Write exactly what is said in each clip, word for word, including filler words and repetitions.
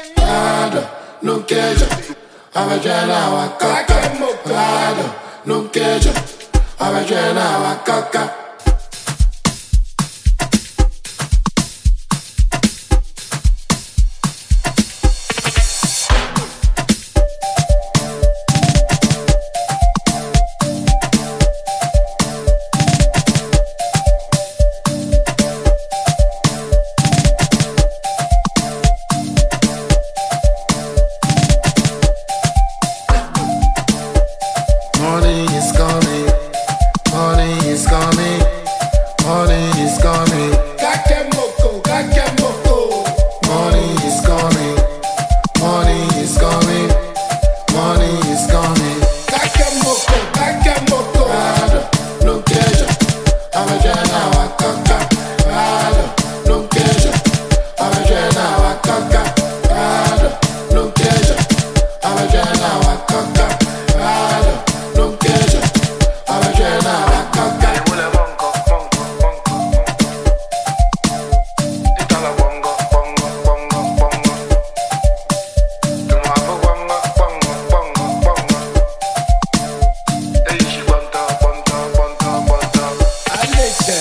Nada, não queijo. A vagina wa caca. Nada, não queijo. A vagina wa caca. Morning is coming, morning is coming, morning is coming. Kakemoko, kakemoko. Morning is coming, morning is coming, morning is coming. Kakemoko, kakemoko. Nada, não queijo, a vagina wa caca. Nada, não queijo, a vagina wa caca. Nada, não queijo, a vagina wa caca. Nada, não queijo, a vagina wa caca. Alexa.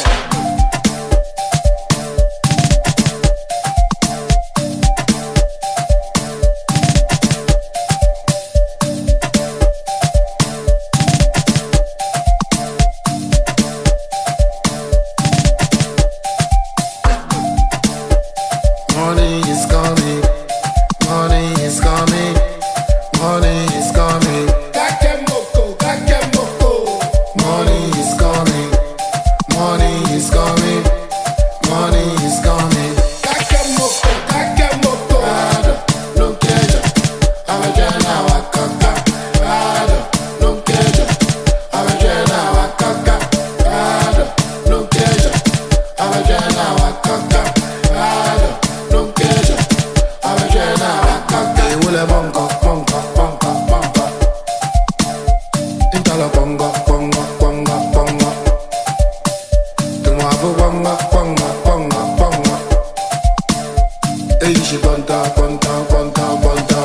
Morning is coming, morning is coming, morning is coming, Kakemoko, kakemoko. morning is coming, morning is coming, morning is coming. Kakemoko, kakemoko. Nada, não queijo, a vagina wa caca. Nada, não queijo, a vagina wa caca. Nada, não queijo, a vagina wa caca. Nada, não queijo, a vagina wa caca. Ewúlẹ̀ bọ̀ǹkọ̀ bọ̀ǹkọ̀ bọ̀ǹkọ̀ bọ̀ǹkọ̀. Ìtàlọ̀ bọ̀ǹkọ̀ bọ̀ǹkọ̀ bọ̀ǹkọ̀ bọ̀ǹkọ̀. Tùmọ̀ àbú bọ̀ǹkọ̀ bọ̀ǹkọ̀ bọ̀ǹkọ̀ bọ̀ǹkọ̀. Èyí ṣe bọ̀ǹtà bọ̀ǹtà bọ̀ǹtà bọ̀ǹtà.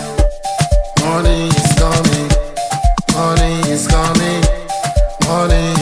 Morning is coming, morning is coming, morning